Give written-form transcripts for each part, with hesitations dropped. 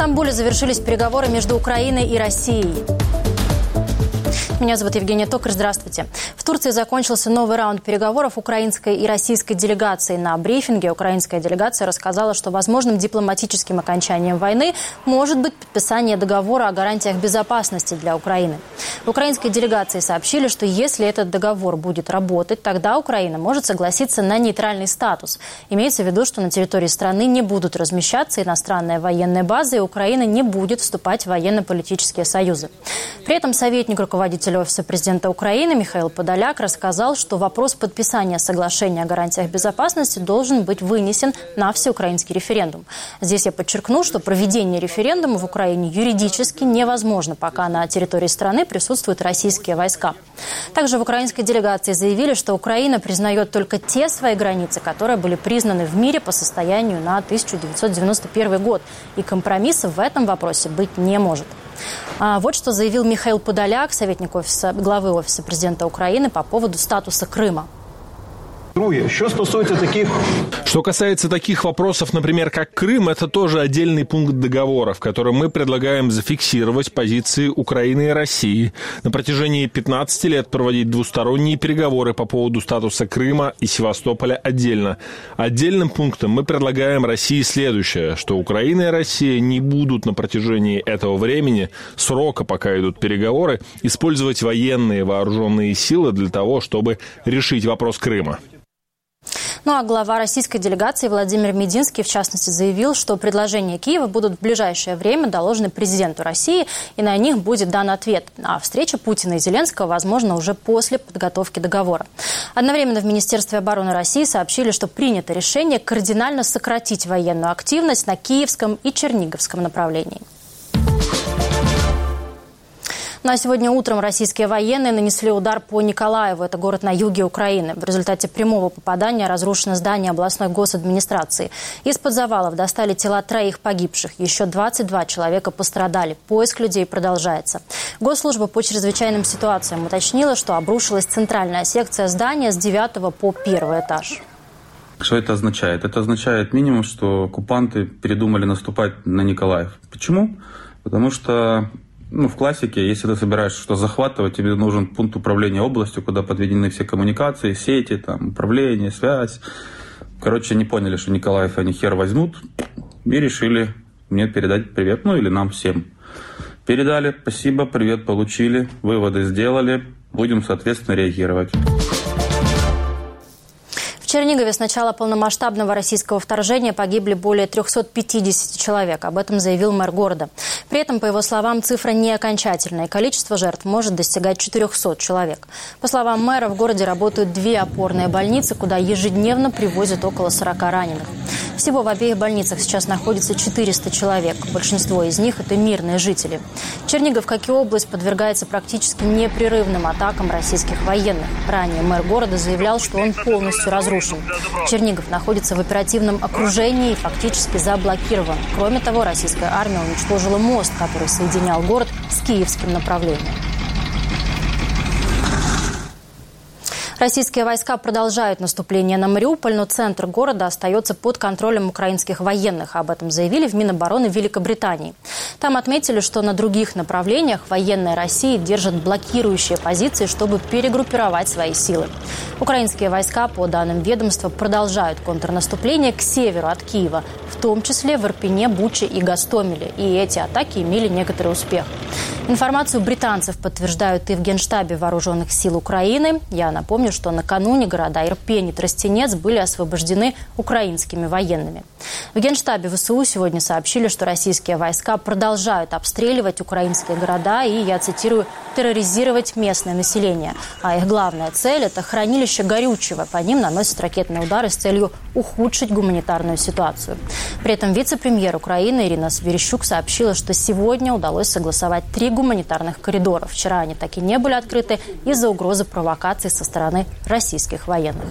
Стамбуле завершились переговоры между Украиной и Россией. Меня зовут Евгения Токарь. Здравствуйте. В Турции закончился новый раунд переговоров украинской и российской делегаций. На брифинге украинская делегация рассказала, что возможным дипломатическим окончанием войны может быть подписание договора о гарантиях безопасности для Украины. В украинской делегации сообщили, что если этот договор будет работать, тогда Украина может согласиться на нейтральный статус. Имеется в виду, что на территории страны не будут размещаться иностранные военные базы, и Украина не будет вступать в военно-политические союзы. При этом советник руководителя Офиса президента Украины Михаил Подоляк рассказал, что вопрос подписания соглашения о гарантиях безопасности должен быть вынесен на всеукраинский референдум. Здесь я подчеркну, что проведение референдума в Украине юридически невозможно, пока на территории страны присутствуют российские войска. Также в украинской делегации заявили, что Украина признает только те свои границы, которые были признаны в мире по состоянию на 1991 год. И компромиссов в этом вопросе быть не может. Вот что заявил Михаил Подоляк, советник главы Офиса президента Украины, по поводу статуса Крыма. Что касается таких вопросов, например, как Крым, это тоже отдельный пункт договора, в котором мы предлагаем зафиксировать позиции Украины и России. На протяжении 15 лет проводить двусторонние переговоры по поводу статуса Крыма и Севастополя отдельно. Отдельным пунктом мы предлагаем России следующее, что Украина и Россия не будут на протяжении этого времени, срока, пока идут переговоры, использовать военные вооруженные силы для того, чтобы решить вопрос Крыма. Ну а глава российской делегации Владимир Мединский, в частности, заявил, что предложения Киева будут в ближайшее время доложены президенту России, и на них будет дан ответ. А встреча Путина и Зеленского, возможно, уже после подготовки договора. Одновременно в Министерстве обороны России сообщили, что принято решение кардинально сократить военную активность на Киевском и Черниговском направлении. Ну а сегодня утром российские военные нанесли удар по Николаеву. Это город на юге Украины. В результате прямого попадания разрушено здание областной госадминистрации. Из-под завалов достали тела 3 погибших. Еще 22 человека пострадали. Поиск людей продолжается. Госслужба по чрезвычайным ситуациям уточнила, что обрушилась центральная секция здания с 9 по 1 этаж. Что это означает? Это означает минимум, что оккупанты передумали наступать на Николаев. Почему? Потому что в классике, если ты собираешься что захватывать, тебе нужен пункт управления областью, куда подведены все коммуникации, сети, управление, связь. Короче, не поняли, что Николаев они хер возьмут, и решили мне передать привет, или нам всем. Передали, спасибо, привет получили, выводы сделали, будем, соответственно, реагировать. В Чернигове с начала полномасштабного российского вторжения погибли более 350 человек. Об этом заявил мэр города. При этом, по его словам, цифра не окончательная. Количество жертв может достигать 400 человек. По словам мэра, в городе работают 2 опорные больницы, куда ежедневно привозят около 40 раненых. Всего в обеих больницах сейчас находится 400 человек. Большинство из них – это мирные жители. Чернигов, как и область, подвергается практически непрерывным атакам российских военных. Ранее мэр города заявлял, что он полностью разрушен. Чернигов находится в оперативном окружении и фактически заблокирован. Кроме того, российская армия уничтожила мост, который соединял город с киевским направлением. Российские войска продолжают наступление на Мариуполь, но центр города остается под контролем украинских военных. Об этом заявили в Минобороны Великобритании. Там отметили, что на других направлениях военные России держат блокирующие позиции, чтобы перегруппировать свои силы. Украинские войска, по данным ведомства, продолжают контрнаступление к северу от Киева, в том числе в Ирпене, Буче и Гостомеле. И эти атаки имели некоторый успех. Информацию британцев подтверждают и в Генштабе Вооруженных сил Украины. Я напомню, что накануне города Ирпень и Тростенец были освобождены украинскими военными. В Генштабе ВСУ сегодня сообщили, что российские войска продолжают обстреливать украинские города и, я цитирую, терроризировать местное население. А их главная цель – это хранилище горючего. По ним наносят ракетные удары с целью ухудшить гуманитарную ситуацию. При этом вице-премьер Украины Ирина Верещук сообщила, что сегодня удалось согласовать 3 гуманитарных коридора. Вчера они так и не были открыты из-за угрозы провокаций со стороны российских военных.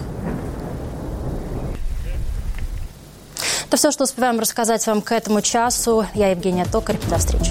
Это все, что успеваем рассказать вам к этому часу. Я Евгения Токарь. До встречи.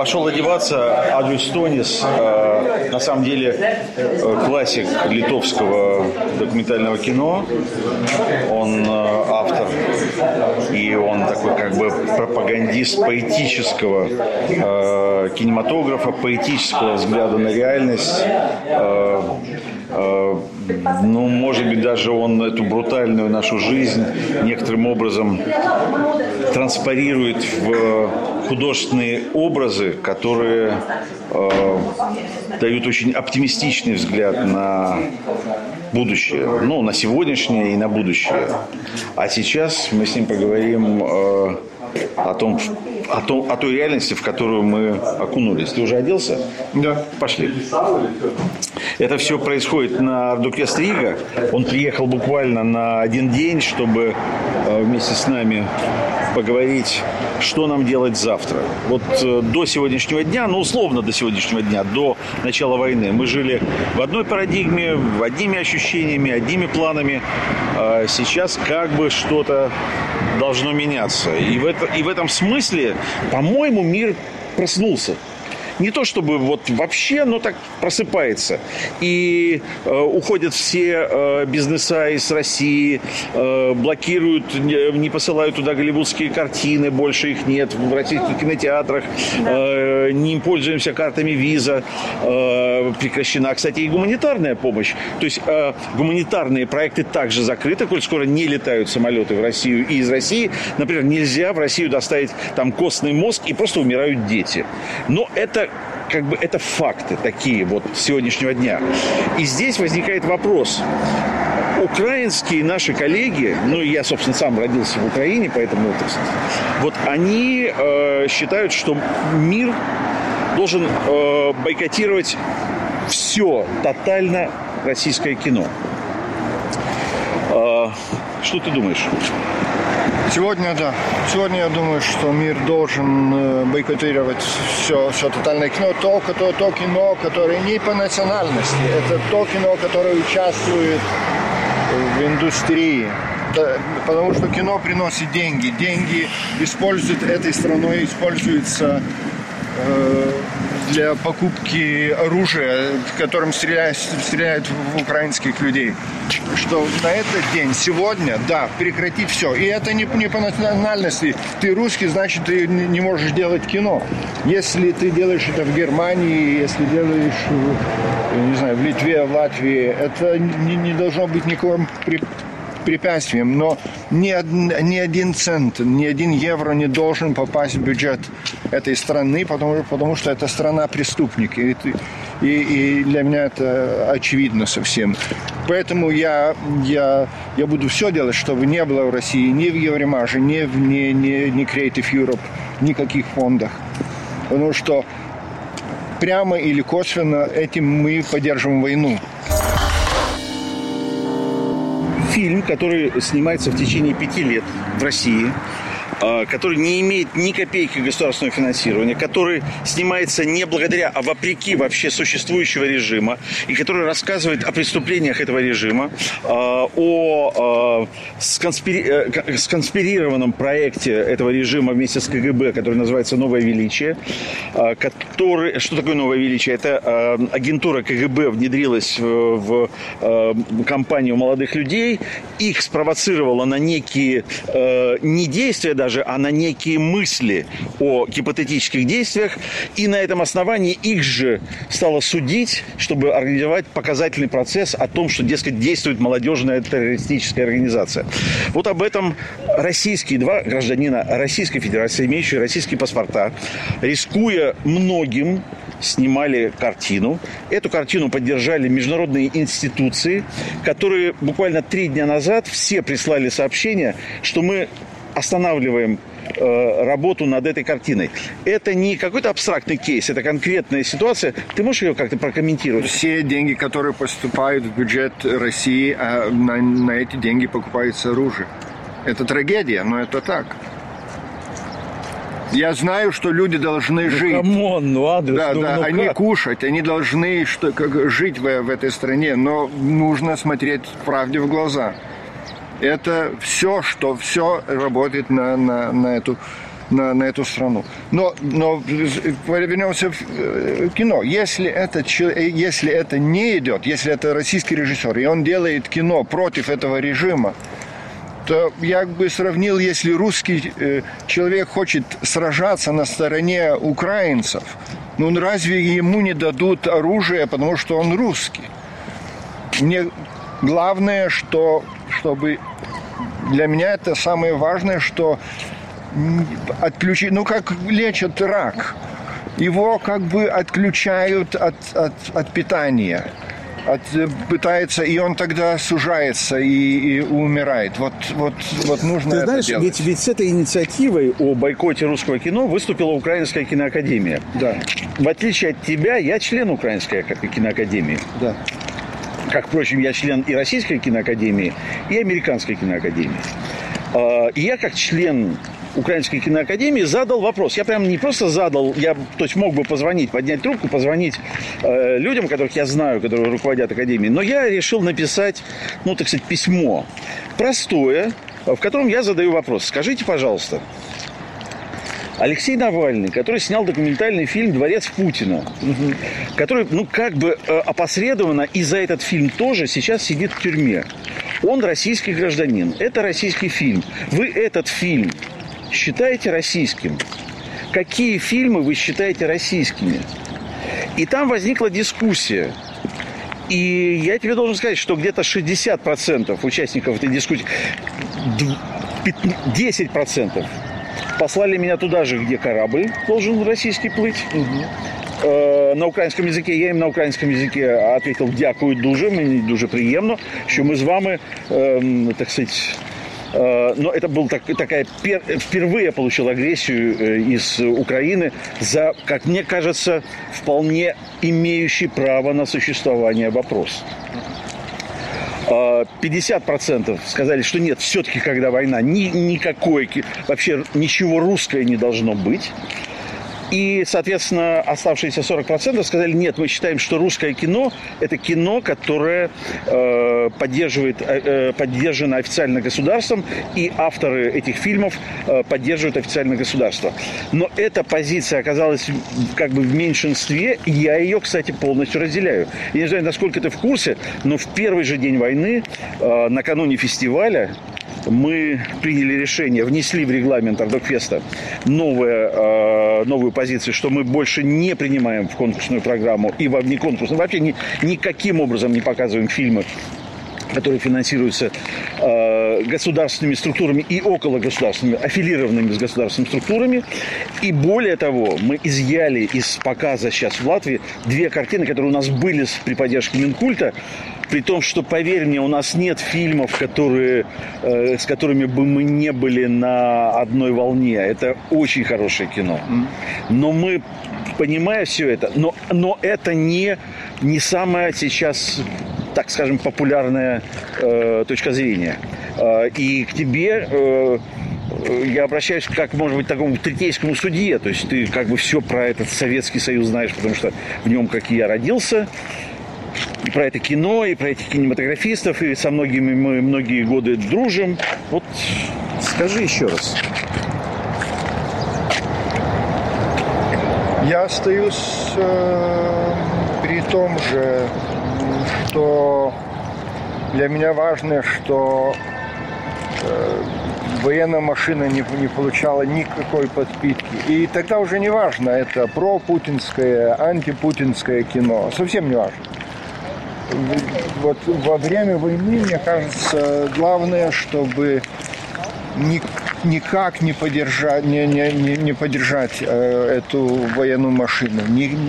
Пошел одеваться. Адриус Тонис, на самом деле, классик литовского документального кино. Он автор, и он такой как бы пропагандист поэтического кинематографа, поэтического взгляда на реальность. Ну, может быть, даже он эту брутальную нашу жизнь некоторым образом транспарирует в художественные образы, которые дают очень оптимистичный взгляд на будущее, ну, на сегодняшнее и на будущее. А сейчас мы с ним поговорим о той реальности, в которую мы окунулись. Ты уже оделся? Да. Пошли. Это все происходит на Ардуквест Рига. Он приехал буквально на один день, чтобы вместе с нами поговорить, что нам делать завтра. Вот до сегодняшнего дня, ну, условно до сегодняшнего дня, до начала войны, мы жили в одной парадигме, одними ощущениями, одними планами. А сейчас как бы что-то должно меняться. И в этом смысле, по-моему, мир проснулся. Не то чтобы вот вообще, но так просыпается. И уходят все бизнеса из России, блокируют, не посылают туда голливудские картины, больше их нет в российских кинотеатрах, не пользуемся картами виза, прекращена, кстати, и гуманитарная помощь. То есть гуманитарные проекты также закрыты, коль скоро не летают самолеты в Россию и из России. Например, нельзя в Россию доставить там костный мозг, и просто умирают дети. Но это как бы это факты такие вот сегодняшнего дня. И здесь возникает вопрос. Украинские наши коллеги, ну, я, собственно, сам родился в Украине, поэтому вот они считают, что мир должен бойкотировать все тотально российское кино. Что ты думаешь? Сегодня, да. Сегодня я думаю, что мир должен бойкотировать все тотальное кино. То кино, которое не по национальности. Это то кино, которое участвует в индустрии. Потому что кино приносит деньги. Деньги используют этой страной, используются для покупки оружия, которым стреляют в украинских людей. Что на этот день, сегодня, да, прекратить все. И это не по национальности. Ты русский, значит, ты не можешь делать кино. Если ты делаешь это в Германии, если делаешь, не знаю, в Литве, в Латвии, это не должно быть никаким препятствием, но ни один цент, ни один евро не должен попасть в бюджет этой страны, потому что эта страна преступник. И для меня это очевидно совсем. Поэтому я буду все делать, чтобы не было в России ни в Евромаже, ни в Creative Europe, никаких фондах. Потому что прямо или косвенно этим мы поддерживаем войну. Фильм, который снимается в течение 5 лет в России, который не имеет ни копейки государственного финансирования, который снимается не благодаря, а вопреки вообще существующего режима, и который рассказывает о преступлениях этого режима, о сконспирированном проекте этого режима вместе с КГБ, который называется «Новое величие». Что такое «Новое величие»? Это агентура КГБ внедрилась в компанию молодых людей, их спровоцировала на некие не действия даже, а на некие мысли о гипотетических действиях, и на этом основании их же стало судить, чтобы организовать показательный процесс о том, что, дескать, действует молодежная террористическая организация. Вот об этом российские два гражданина Российской Федерации, имеющие российские паспорта, рискуя многим, снимали картину. Эту картину поддержали международные институции, которые буквально 3 дня назад все прислали сообщение, что мы останавливаем работу над этой картиной. Это не какой-то абстрактный кейс, это конкретная ситуация. Ты можешь ее как-то прокомментировать? Все деньги, которые поступают в бюджет России, на эти деньги покупается оружие. Это трагедия, но это так. Я знаю, что люди должны жить. Они кушать, они должны жить в этой стране, но нужно смотреть правде в глаза. Это все работает на эту на эту страну. Но вернемся в кино. Если это не идет, если это российский режиссер, и он делает кино против этого режима, то я бы сравнил, если русский человек хочет сражаться на стороне украинцев, ну разве ему не дадут оружие, потому что он русский? Мне главное, чтобы для меня это самое важное, что отключить, ну как лечат рак, его как бы отключают от питания. Пытается, и он тогда сужается и умирает. Вот нужно Ты это знаешь, делать. ведь с этой инициативой о бойкоте русского кино выступила Украинская киноакадемия. Да. В отличие от тебя, я член Украинской киноакадемии. Да. Как, впрочем, я член и Российской киноакадемии, и Американской киноакадемии. И я, как член Украинской киноакадемии, задал вопрос. Я прям не просто задал, то есть мог бы позвонить, поднять трубку, позвонить людям, которых я знаю, которые руководят академией, но я решил написать, ну, так сказать, письмо простое, в котором я задаю вопрос. Скажите, пожалуйста, Алексей Навальный, который снял документальный фильм «Дворец Путина», который, ну, как бы опосредованно и за этот фильм тоже сейчас сидит в тюрьме. Он российский гражданин. Это российский фильм. Вы этот фильм считаете российским? Какие фильмы вы считаете российскими? И там возникла дискуссия. И я тебе должен сказать, что где-то 60% участников этой дискуссии, 10% послали меня туда же, где корабль должен российский плыть. На українському язикі, я їм на українському язикі ответил «дякую дуже, мені дуже приємно, що ми з вами, так сказать, но это был впервые я получил агрессию из Украины за, как мне кажется, вполне имеющий право на существование вопрос. 50% сказали, что нет, все-таки, когда война, никакой, вообще ничего русское не должно быть. И, соответственно, оставшиеся 40% сказали, нет, мы считаем, что русское кино – это кино, которое поддержано официально государством, и авторы этих фильмов поддерживают официально государство. Но эта позиция оказалась как бы в меньшинстве, и я ее, кстати, полностью разделяю. Я не знаю, насколько ты в курсе, но в первый же день войны, накануне фестиваля, мы приняли решение, внесли в регламент Ардокфеста новую позицию, что мы больше не принимаем в конкурсную программу и в внеконкурсную, вообще никаким образом не показываем фильмы, которые финансируются государственными структурами и окологосударственными, аффилированными с государственными структурами. И более того, мы изъяли из показа сейчас в Латвии 2 картины, которые у нас были при поддержке Минкульта, при том, что, поверь мне, у нас нет фильмов, с которыми бы мы не были на одной волне. Это очень хорошее кино. Но мы, понимая все это, но это не самая сейчас, так скажем, популярная точка зрения. И к тебе я обращаюсь как, может быть, к такому третейскому судье. То есть ты как бы все про этот Советский Союз знаешь, потому что в нем, как и я, родился. И про это кино, и про этих кинематографистов, и со многими мы многие годы дружим. Вот скажи еще раз. Я остаюсь при том же, что для меня важно, что военная машина не получала никакой подпитки. И тогда уже не важно, это пропутинское, антипутинское кино. Совсем не важно. Вот во время войны, мне кажется, главное, чтобы никак не поддержать эту военную машину.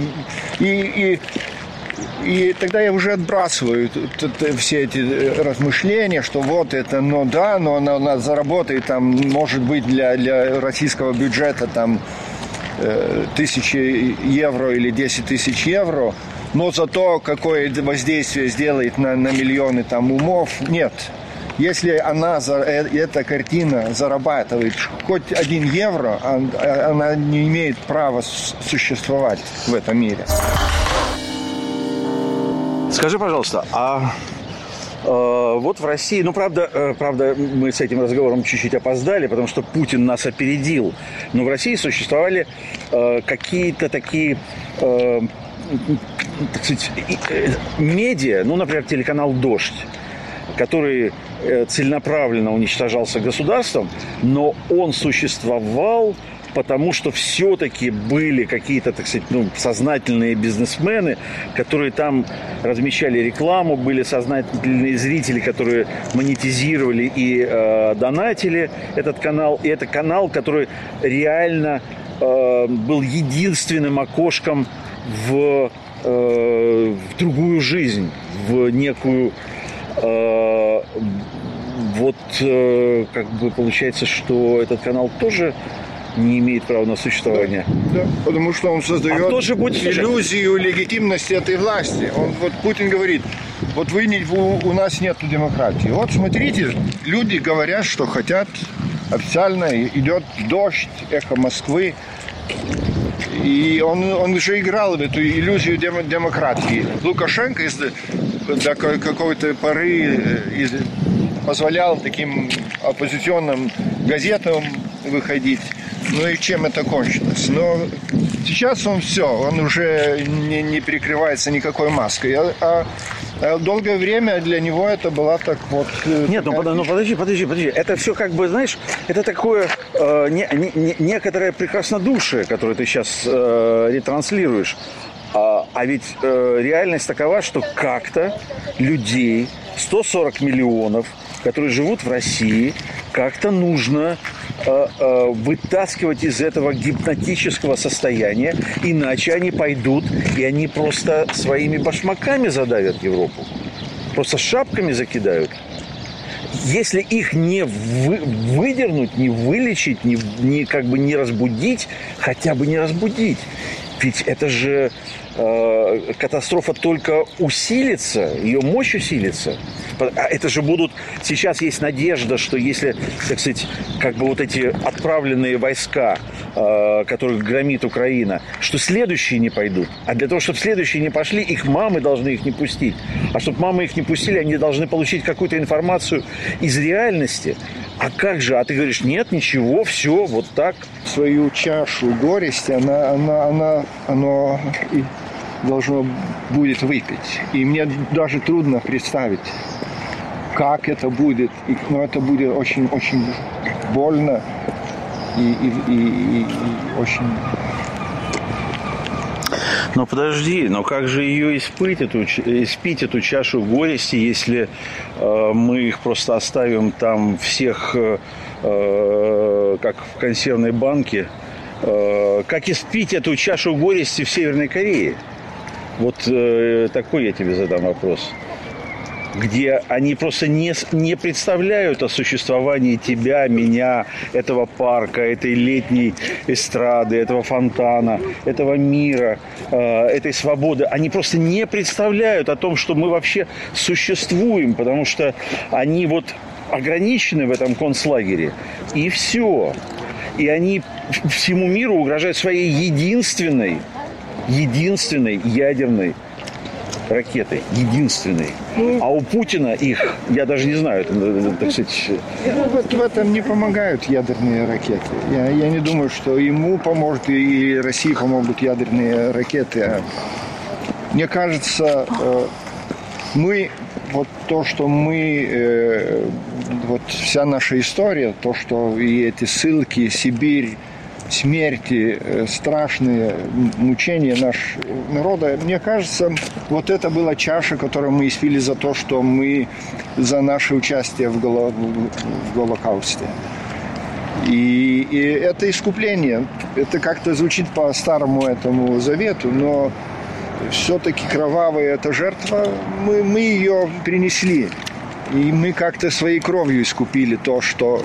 И тогда я уже отбрасываю все эти размышления, что вот это, но она заработает, там, может быть, для российского бюджета там 1000 евро или 10 тысяч евро, но зато какое воздействие сделает на миллионы там умов, нет. Если эта картина зарабатывает хоть 1 евро, она не имеет права существовать в этом мире. Скажи, пожалуйста, Вот в России, правда, мы с этим разговором чуть-чуть опоздали, потому что Путин нас опередил. Но в России существовали какие-то такие, так сказать, медиа, например, телеканал «Дождь», который целенаправленно уничтожался государством, но он существовал, потому что все-таки были какие-то, так сказать, сознательные бизнесмены, которые там размещали рекламу, были сознательные зрители, которые монетизировали и донатили этот канал. И это канал, который реально был единственным окошком в другую жизнь, в некую... получается, что этот канал тоже не имеет права на существование. Да, потому что он создает иллюзию легитимности этой власти. Путин говорит, у нас нет демократии. Вот смотрите, люди говорят, что хотят официально, идет «Дождь», «Эхо Москвы». И он уже играл в эту иллюзию демократии. Лукашенко до какой-то поры позволял таким оппозиционным газетам выходить. И чем это кончилось? Но сейчас он уже не прикрывается никакой маской. А долгое время для него это была так вот... Нет, подожди. Это все знаешь, это такое некоторое прекраснодушие, которое ты сейчас ретранслируешь. А ведь реальность такова, что как-то людей, 140 миллионов, которые живут в России, как-то нужно вытаскивать из этого гипнотического состояния, иначе они пойдут, и они просто своими башмаками задавят Европу. Просто шапками закидают. Если их не выдернуть, не вылечить, не разбудить, хотя бы не разбудить. Ведь это же катастрофа только усилится, ее мощь усилится. Это же будут... Сейчас есть надежда, что если, так сказать, эти отправленные войска, которых громит Украина, что следующие не пойдут. А для того, чтобы следующие не пошли, их мамы должны их не пустить. А чтобы мамы их не пустили, они должны получить какую-то информацию из реальности. А как же? А ты говоришь, нет, ничего, все, вот так. Свою чашу горести оно должно будет выпить. И мне даже трудно представить, как это будет. Но это будет очень-очень больно и очень... Но подожди, но как же ее испить эту чашу горести, если мы их просто оставим там всех, как в консервной банке? Как испить эту чашу горести в Северной Корее? Вот такой я тебе задам вопрос. Где они просто не представляют о существовании тебя, меня, этого парка, этой летней эстрады, этого фонтана, этого мира, этой свободы. Они просто не представляют о том, что мы вообще существуем, потому что они ограничены в этом концлагере. И все. И они всему миру угрожают своей единственной ядерной ракетой. Единственной. А у Путина их, я даже не знаю, так сказать... В этом не помогают ядерные ракеты. Я не думаю, что ему поможет и России помогут ядерные ракеты. Мне кажется, вся наша история, то, что и эти ссылки, Сибирь, смерти, страшные мучения нашего народа. Мне кажется, это была чаша, которую мы испили за то, что мы за наше участие в Голокаусте. И это искупление. Это как-то звучит по старому этому завету, но все-таки кровавая эта жертва, мы ее принесли. И мы как-то своей кровью искупили то, что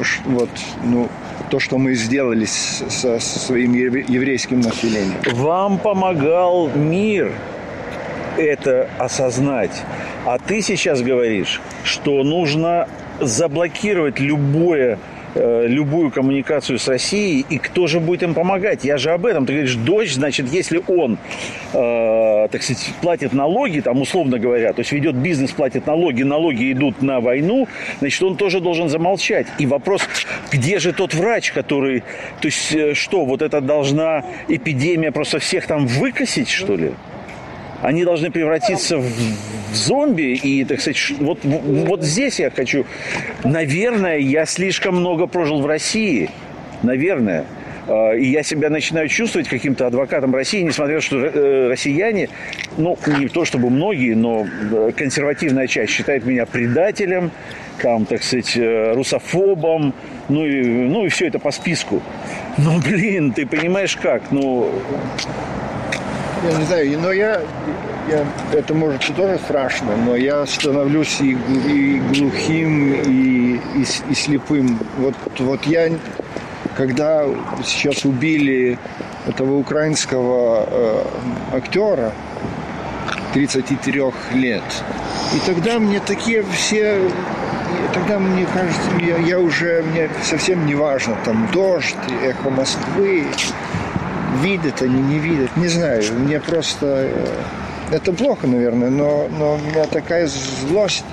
мы сделали со своим еврейским населением. Вам помогал мир это осознать. А ты сейчас говоришь, что нужно заблокировать любое любую коммуникацию с Россией, и кто же будет им помогать? Я же об этом. Ты говоришь, дождь, значит, если он, так сказать, платит налоги, там, условно говоря, то есть ведет бизнес, платит налоги, налоги идут на войну, значит, он тоже должен замолчать. И вопрос, где же тот врач, который... То есть, что, вот это должна эпидемия просто всех там выкосить, что ли? Они должны превратиться в зомби. И, так сказать, вот здесь я хочу... Наверное, я слишком много прожил в России. Наверное. И я себя начинаю чувствовать каким-то адвокатом России, несмотря на то, что россияне, ну, не то чтобы многие, но консервативная часть считает меня предателем, там, так сказать, русофобом, ну и все это по списку. Ну, блин, ты понимаешь как? Ну... Я не знаю, но это может и тоже страшно, но я становлюсь и глухим, и слепым. Вот я, когда сейчас убили этого украинского актера 33 лет, и тогда мне такие все... Тогда, мне кажется, мне совсем не важно, там, дождь, эхо Москвы, видят они, не видят, не знаю, мне просто, это плохо, наверное, но у меня такая злость.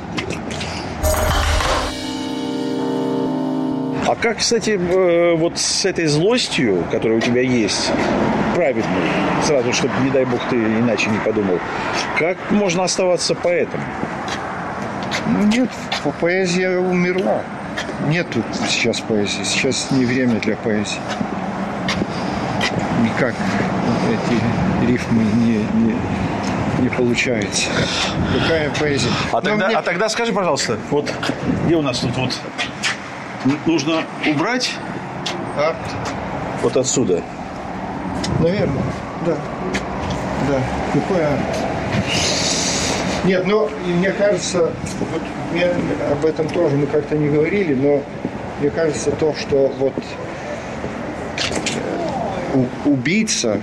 А как, кстати, вот с этой злостью, которая у тебя есть, праведной, сразу, чтобы, не дай бог, ты иначе не подумал, как можно оставаться поэтом? Ну, нет, поэзия умерла. Нету сейчас поэзии. Сейчас не время для поэзии. Никак эти рифмы не получаются. Какая поэзия? А тогда скажи, пожалуйста, вот где у нас тут вот нужно убрать вот отсюда? Наверное, да. Да. Какой арт? Нет, но мне кажется, вот об этом тоже мы как-то не говорили, но мне кажется то, что вот убийца,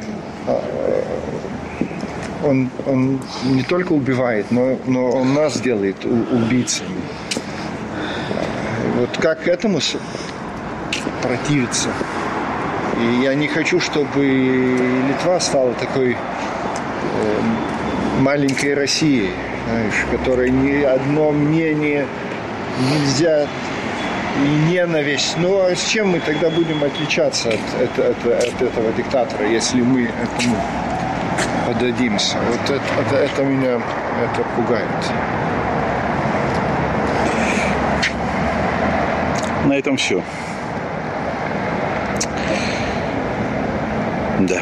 он не только убивает, но он нас делает убийцами. Вот как к этому противиться? И я не хочу, чтобы Литва стала такой маленькой Россией, знаешь, которой ни одно мнение нельзя, и ненависть. Ну, а с чем мы тогда будем отличаться от этого диктатора, если мы этому поддадимся? Вот это меня пугает. На этом все. Да.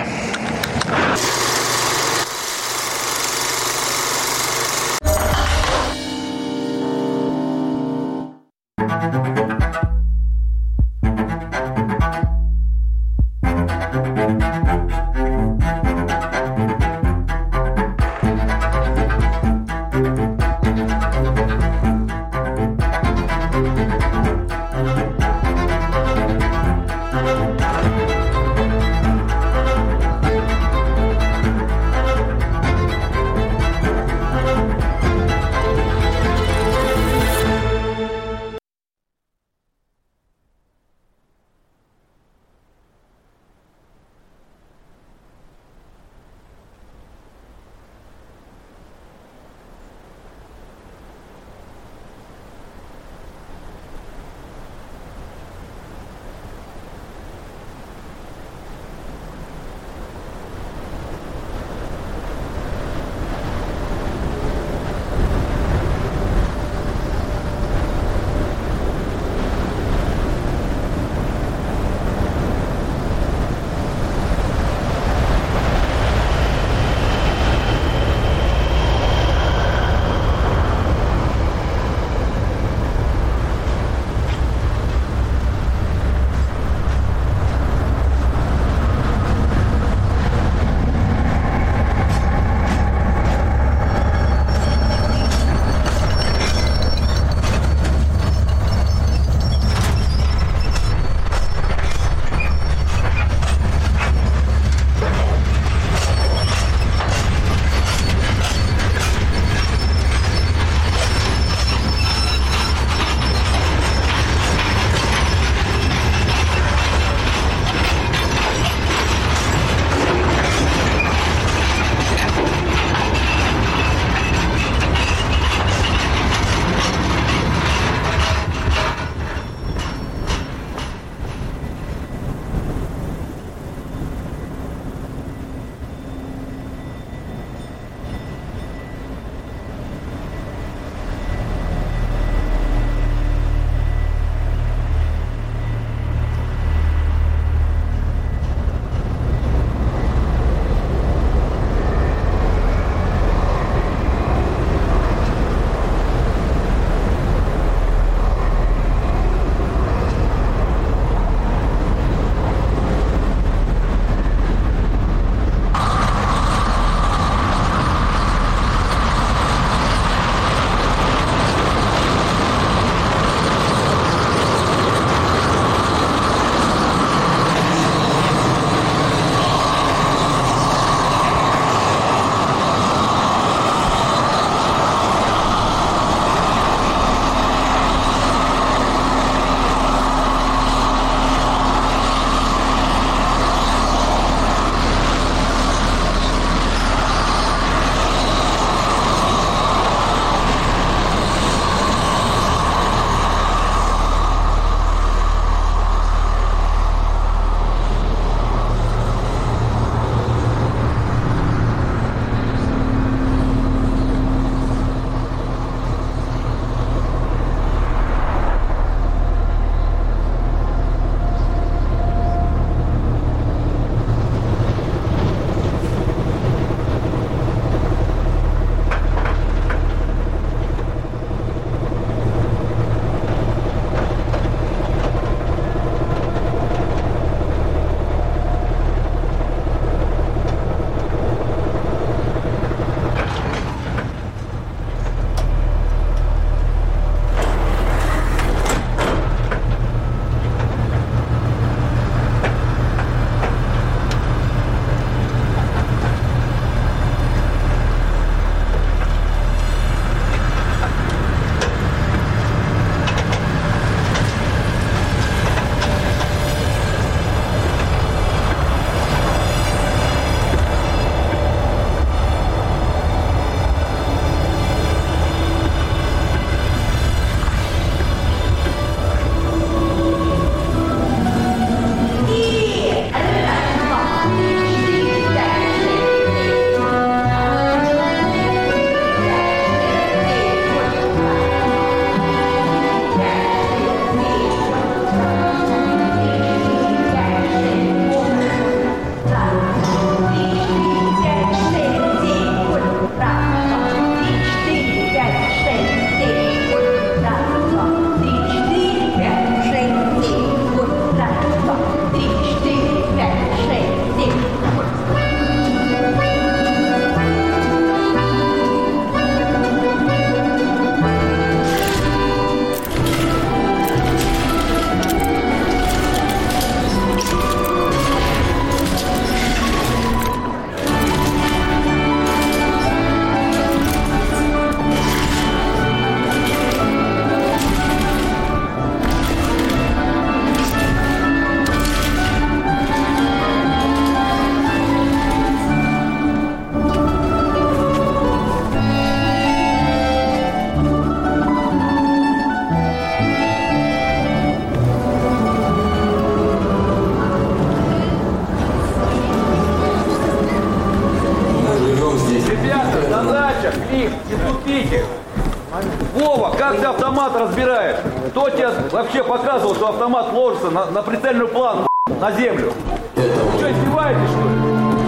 задача, Клим, не тупите. Вова, как ты автомат разбираешь? Кто тебе вообще показывал, что автомат ложится на прицельную планку, на землю? Вы что, издеваетесь, что ли?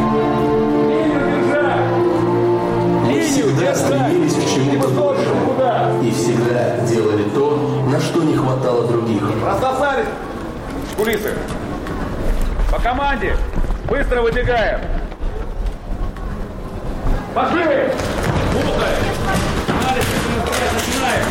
Линию держать! Стремились к чему-то большему и всегда делали то, на что не хватало других. Рассосались кулисы. По команде быстро выбегаем. Пошли! Слушай! Начинаем!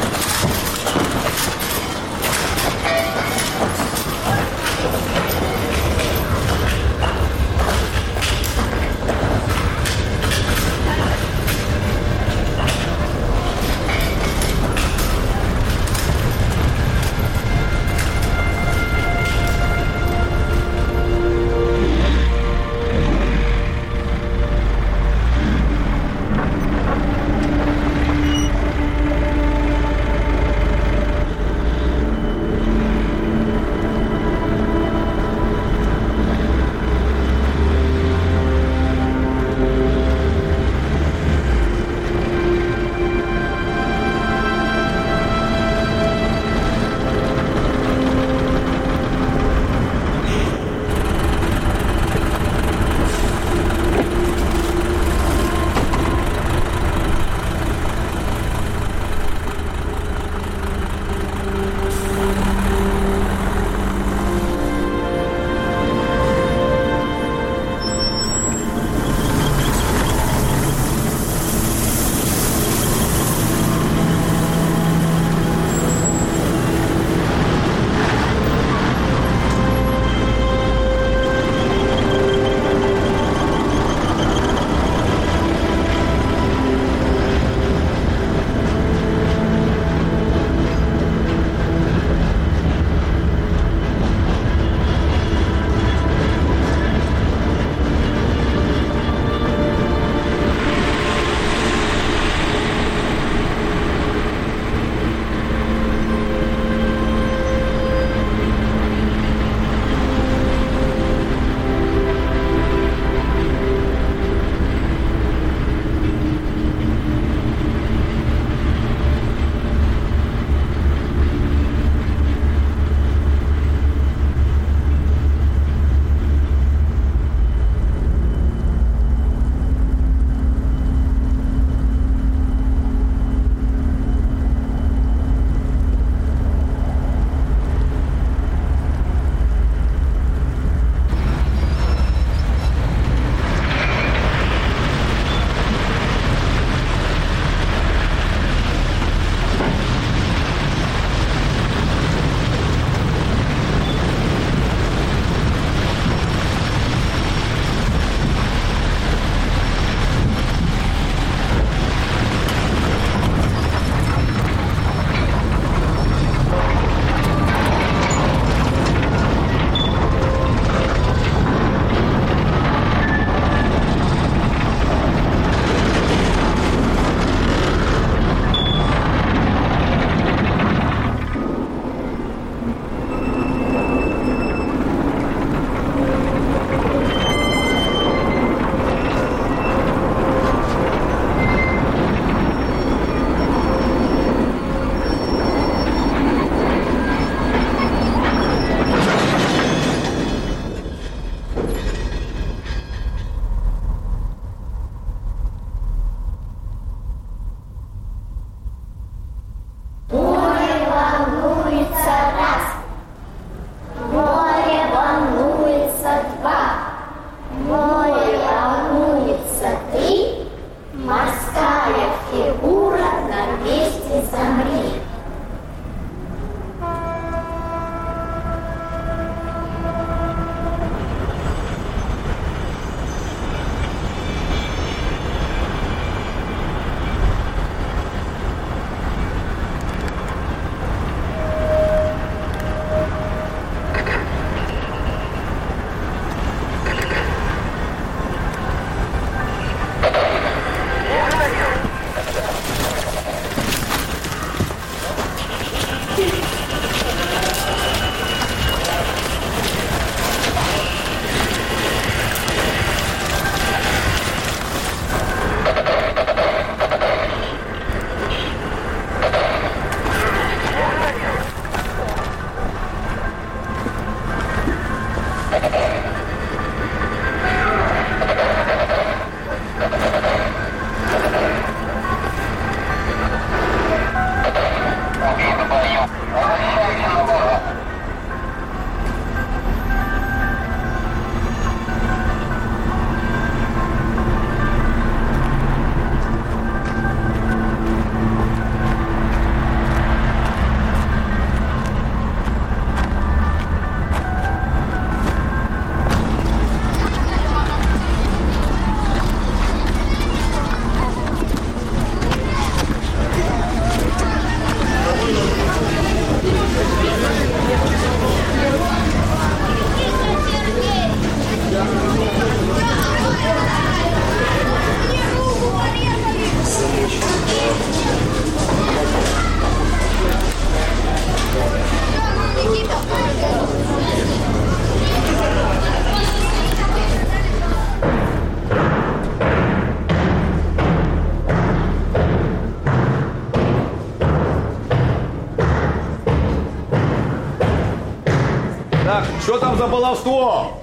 штраф за баловство!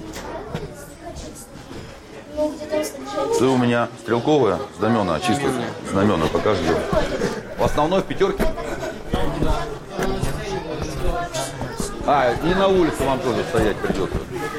Ты у меня стрелковые знамена, чистые знамена, покажи. В основной в пятерке. А, и на улице вам тоже стоять придется.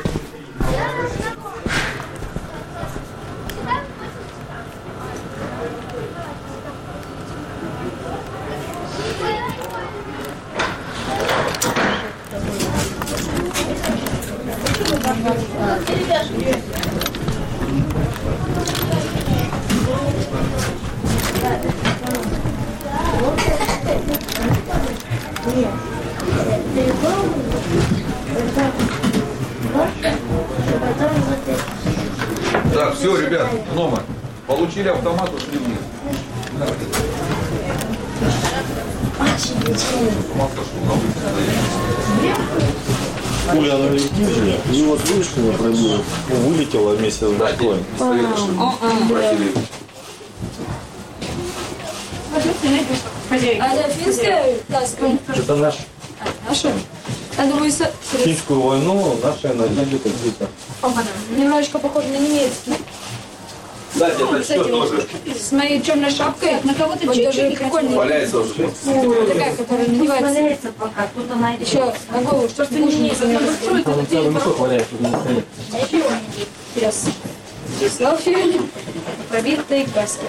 Так, все, ребят, гномы, получили автомат, ушли вниз. Пуля она летит же, и вот видишь, она пробила, вылетела вместе с башкой. А это финская каска? Это наш. Наша? Я думаю, Финскую войну наши начали где-то. немножечко похоже на немецкий. Да, это что тоже? С моей черной шапкой. На кого-то вот даже прикольный. Валяется уже. Такая, которая надевается. Еще на голову, что ты не селфи. Пробитые каски.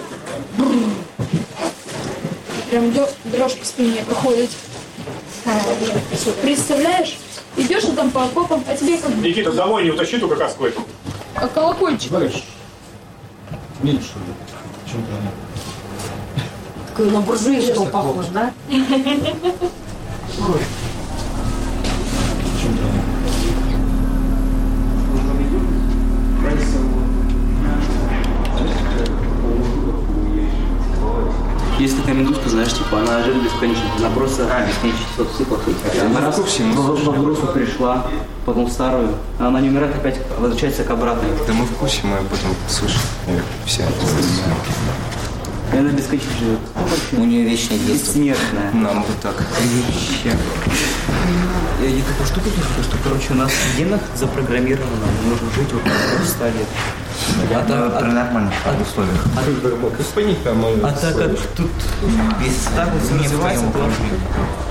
Прям дрожь по спине проходит. Представляешь? Идешь там по окопам, а тебе как... Никита, домой не утащи только каску эту. А колокольчик? Меньше. Такой на буржуйку похож, да? Есть такая медузка, знаешь, типа, она жив бесконечно. Она просто бесконечно часов циклов. Она раз в группу пришла, потом в старую, а она не умирает, опять возвращается к обратной. Да мы в курсе, мы об этом слышим. Все. И она бесконечно живет. У нее вечное детство. Бессмертная. Нам бы так. Я такую штуку слышу, что, короче, у нас в генах запрограммировано, мы можем жить вот 100 лет. При нормальных условиях. А так как тут так вот называется,